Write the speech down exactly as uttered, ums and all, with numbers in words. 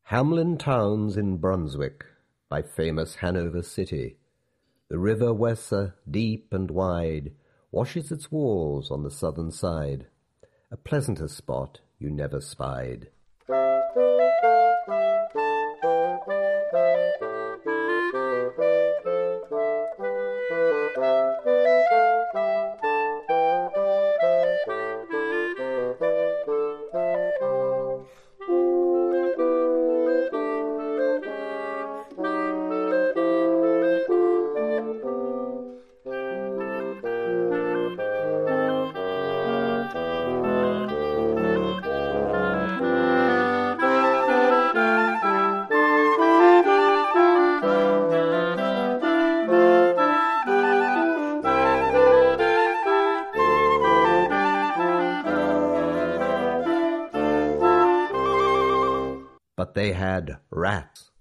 Hamlin Towns in Brunswick, by famous Hanover city. The river Weser, deep and wide, washes its walls on the southern side. A pleasanter spot you never spied. But they had rats.